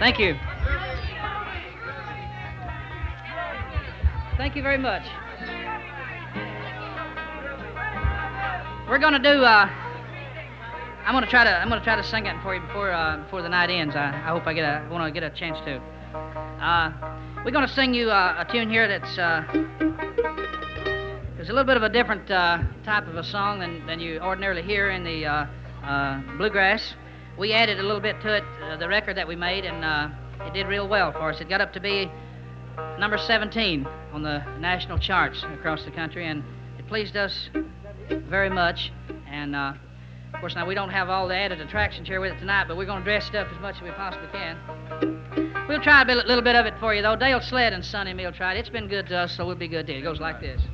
Thank you. Thank you very much. We're gonna do. I'm gonna try to sing it for you before the night ends. I hope I want to get a chance to. We're gonna sing you a tune here that's it's a little bit of a different type of a song than you ordinarily hear in the bluegrass. We added a little bit to it, the record that we made, and it did real well for us. It got up to be number 17 on the national charts across the country, and it pleased us very much. And of course, now we don't have all the added attractions here with it tonight, but we're going to dress it up as much as we possibly can. We'll try a little bit of it for you, though. Dale Sled and Sonny Mill tried. It's been good to us, so we'll be good to you. It goes like this.